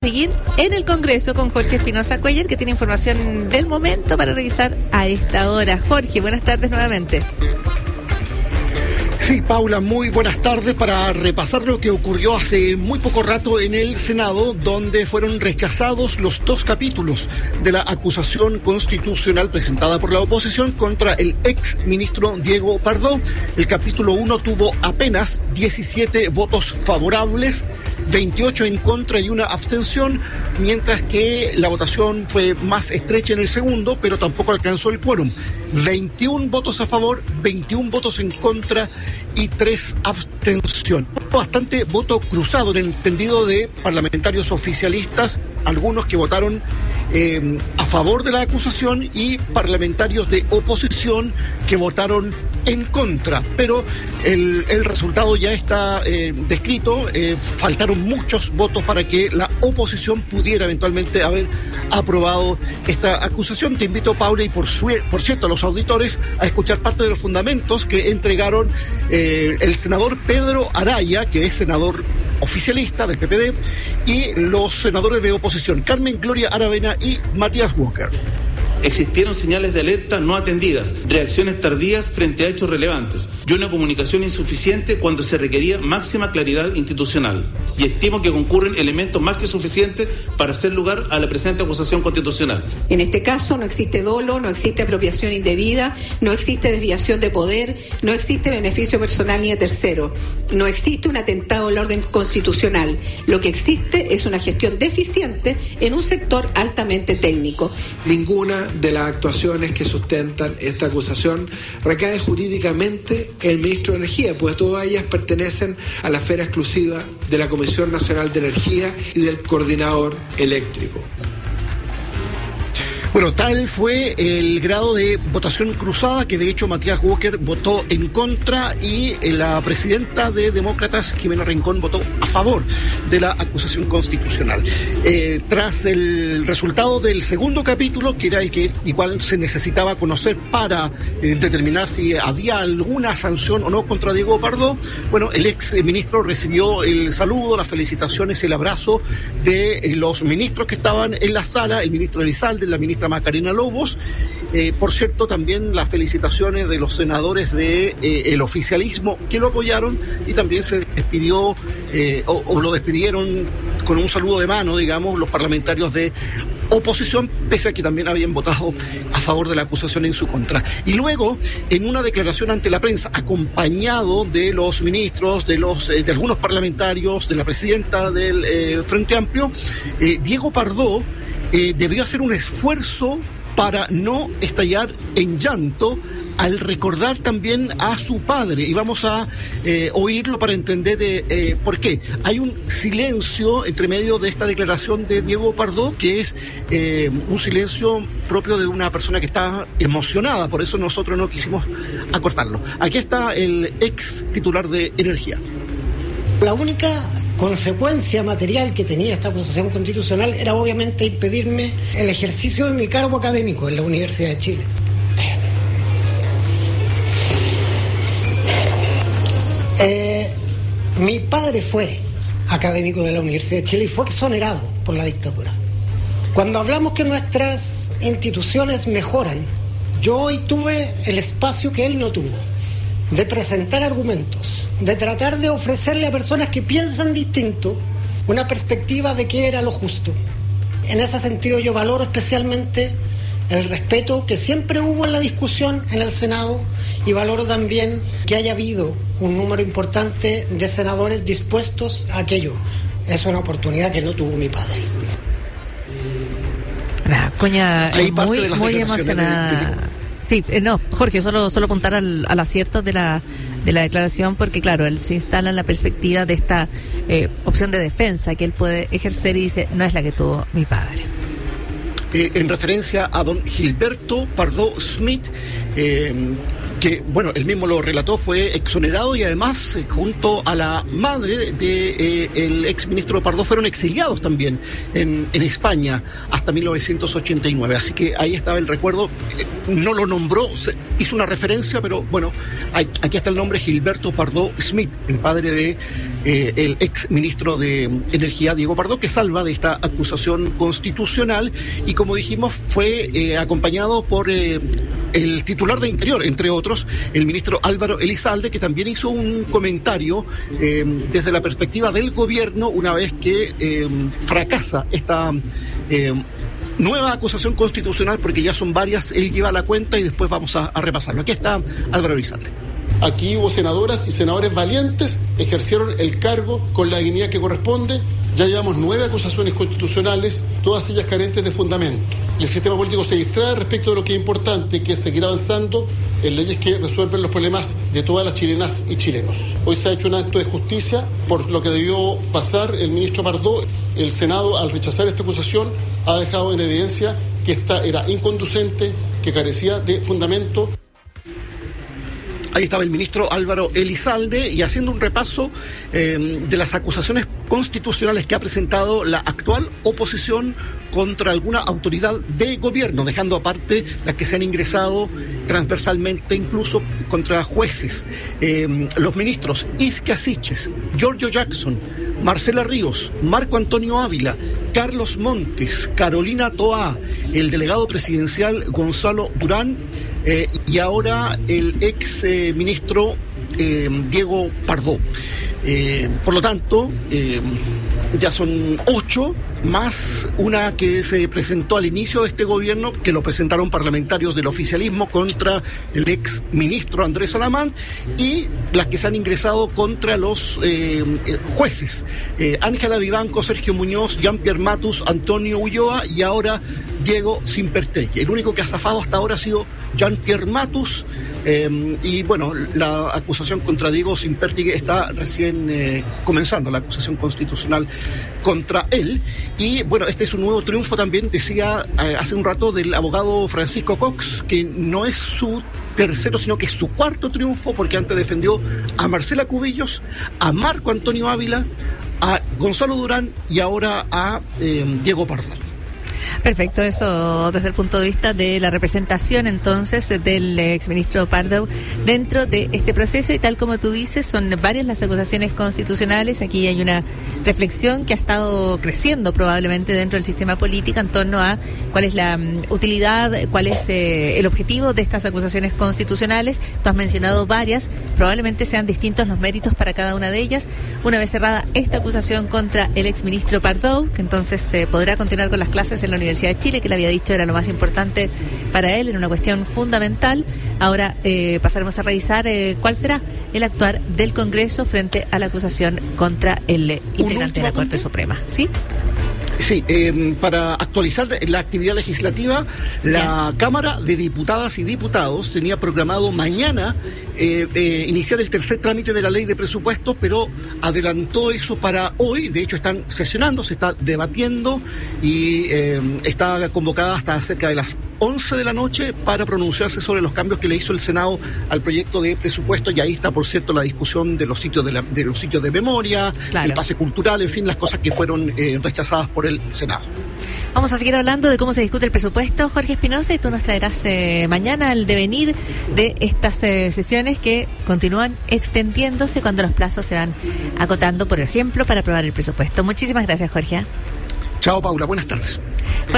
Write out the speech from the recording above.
seguir en el Congreso con Jorge Espinosa Cuellar, que tiene información del momento para revisar a esta hora. Jorge, buenas tardes nuevamente. Sí, Paula, muy buenas tardes para repasar lo que ocurrió hace muy poco rato en el Senado, donde fueron rechazados los 2 capítulos de la acusación constitucional presentada por la oposición contra el ex ministro Diego Pardo. El capítulo 1 tuvo apenas 17 votos favorables, 28 en contra y una abstención, mientras que la votación fue más estrecha en el segundo, pero tampoco alcanzó el quórum. 21 votos a favor, 21 votos en contra y 3 abstenciones. Bastante voto cruzado en el entendido de parlamentarios oficialistas, algunos que votaron a favor de la acusación y parlamentarios de oposición que votaron en contra, pero el resultado ya está descrito. Faltaron muchos votos para que la oposición pudiera eventualmente haber aprobado esta acusación. Te invito, Paula, y por cierto a los auditores, a escuchar parte de los fundamentos que entregaron el senador Pedro Araya, que es senador oficialista del PPD, y los senadores de oposición, Carmen Gloria Aravena y Matías Walker. Existieron señales de alerta no atendidas, reacciones tardías frente a hechos relevantes y una comunicación insuficiente cuando se requería máxima claridad institucional. Y estimo que concurren elementos más que suficientes para hacer lugar a la presente acusación constitucional. En este caso no existe dolo, no existe apropiación indebida, no existe desviación de poder, no existe beneficio personal ni de tercero, no existe un atentado al orden constitucional. Lo que existe es una gestión deficiente en un sector altamente técnico. Ninguna de las actuaciones que sustentan esta acusación recae jurídicamente en el ministro de Energía, pues todas ellas pertenecen a la esfera exclusiva de la Comisión Nacional de Energía y del Coordinador Eléctrico. Bueno, tal fue el grado de votación cruzada que de hecho Matías Walker votó en contra y la presidenta de Demócratas, Jimena Rincón, votó a favor de la acusación constitucional. Tras el resultado del segundo capítulo, que era el que igual se necesitaba conocer para determinar si había alguna sanción o no contra Diego Pardo, bueno, el ex ministro recibió el saludo, las felicitaciones, el abrazo de los ministros que estaban en la sala, el ministro Elizalde, la ministra Macarena Lobos. Por cierto, también las felicitaciones de los senadores de el oficialismo que lo apoyaron, y también se despidió o lo despidieron con un saludo de mano, digamos, los parlamentarios de oposición, pese a que también habían votado a favor de la acusación en su contra. Y luego, en una declaración ante la prensa, acompañado de los ministros, de algunos parlamentarios, de la presidenta del Frente Amplio, Diego Pardo debió hacer un esfuerzo para no estallar en llanto al recordar también a su padre, y vamos a oírlo para entender por qué. Hay un silencio entre medio de esta declaración de Diego Pardo, que es un silencio propio de una persona que está emocionada, por eso nosotros no quisimos acortarlo. Aquí está el ex titular de Energía. La única consecuencia material que tenía esta acusación constitucional era obviamente impedirme el ejercicio de mi cargo académico en la Universidad de Chile. Mi padre fue académico de la Universidad de Chile y fue exonerado por la dictadura. Cuando hablamos que nuestras instituciones mejoran, yo hoy tuve el espacio que él no tuvo, de presentar argumentos, de tratar de ofrecerle a personas que piensan distinto una perspectiva de qué era lo justo. En ese sentido yo valoro especialmente el respeto que siempre hubo en la discusión en el Senado, y valoro también que haya habido un número importante de senadores dispuestos a aquello. Es una oportunidad que no tuvo mi padre. La Cuña muy emocionada. Sí, no, Jorge, solo apuntar al acierto de la declaración, porque claro, él se instala en la perspectiva de esta opción de defensa que él puede ejercer y dice, no es la que tuvo mi padre. en referencia a don Gilberto Pardo Smith, que, bueno, él mismo lo relató, fue exonerado y además, junto a la madre del exministro Pardo, fueron exiliados también en España hasta 1989. Así que ahí estaba el recuerdo. No lo nombró, hizo una referencia, pero bueno, aquí está el nombre: Gilberto Pardo Smith, el padre de el exministro de Energía, Diego Pardo, que salva de esta acusación constitucional. Y como dijimos, fue acompañado por el titular de Interior, entre otros, el ministro Álvaro Elizalde, que también hizo un comentario desde la perspectiva del gobierno una vez que fracasa esta nueva acusación constitucional, porque ya son varias. Él lleva la cuenta y después vamos a repasarlo. Aquí está Álvaro Elizalde. Aquí hubo senadoras y senadores valientes, ejercieron el cargo con la dignidad que corresponde. Ya llevamos 9 acusaciones constitucionales, todas ellas carentes de fundamento. Y el sistema político se distrae respecto de lo que es importante, que es seguir avanzando en leyes que resuelven los problemas de todas las chilenas y chilenos. Hoy se ha hecho un acto de justicia por lo que debió pasar el ministro Pardo. El Senado, al rechazar esta acusación, ha dejado en evidencia que esta era inconducente, que carecía de fundamento. Ahí estaba el ministro Álvaro Elizalde, y haciendo un repaso de las acusaciones constitucionales que ha presentado la actual oposición contra alguna autoridad de gobierno, dejando aparte las que se han ingresado transversalmente, incluso contra jueces. Los ministros Isquia Siches, Giorgio Jackson, Marcela Ríos, Marco Antonio Ávila, Carlos Montes, Carolina Toá, el delegado presidencial Gonzalo Durán, y ahora el ex ministro Diego Pardo. Por lo tanto, ya son 8, más una que se presentó al inicio de este gobierno, que lo presentaron parlamentarios del oficialismo contra el ex ministro Andrés Salamán, y las que se han ingresado contra los jueces: Ángela Vivanco, Sergio Muñoz, Jean-Pierre Matus, Antonio Ulloa y ahora Diego Simpertegui. El único que ha zafado hasta ahora ha sido Jean-Pierre Matus, y bueno, la acusación contra Diego Simpertegui está recién comenzando, la acusación constitucional contra él. Y bueno, este es un nuevo triunfo también, decía hace un rato, del abogado Francisco Cox, que no es su tercero, sino que es su cuarto triunfo, porque antes defendió a Marcela Cubillos, a Marco Antonio Ávila, a Gonzalo Durán y ahora a Diego Pardo. Perfecto, eso desde el punto de vista de la representación entonces del exministro Pardo dentro de este proceso, y tal como tú dices, son varias las acusaciones constitucionales. Aquí hay una reflexión que ha estado creciendo probablemente dentro del sistema político en torno a cuál es la utilidad, cuál es el objetivo de estas acusaciones constitucionales. Tú has mencionado varias, probablemente sean distintos los méritos para cada una de ellas. Una vez cerrada esta acusación contra el exministro Pardo, que entonces podrá continuar con las clases en la Universidad de Chile, que le había dicho era lo más importante para él, era una cuestión fundamental. Ahora pasaremos a revisar cuál será el actuar del Congreso frente a la acusación contra el integrante de la Corte Suprema. ¿Sí? Sí, para actualizar la actividad legislativa, la Cámara de Diputadas y Diputados tenía programado mañana iniciar el tercer trámite de la ley de presupuestos, pero adelantó eso para hoy. De hecho, están sesionando, se está debatiendo y está convocada hasta cerca de las 11 de la noche para pronunciarse sobre los cambios que le hizo el Senado al proyecto de presupuesto. Y ahí está, por cierto, la discusión de los sitios de los sitios de memoria, claro, el pase cultural, en fin, las cosas que fueron rechazadas por el Senado. Vamos a seguir hablando de cómo se discute el presupuesto, Jorge Espinosa, y tú nos traerás mañana el devenir de estas sesiones que continúan extendiéndose cuando los plazos se van acotando, por ejemplo, para aprobar el presupuesto. Muchísimas gracias, Jorge. Chao, Paula, buenas tardes.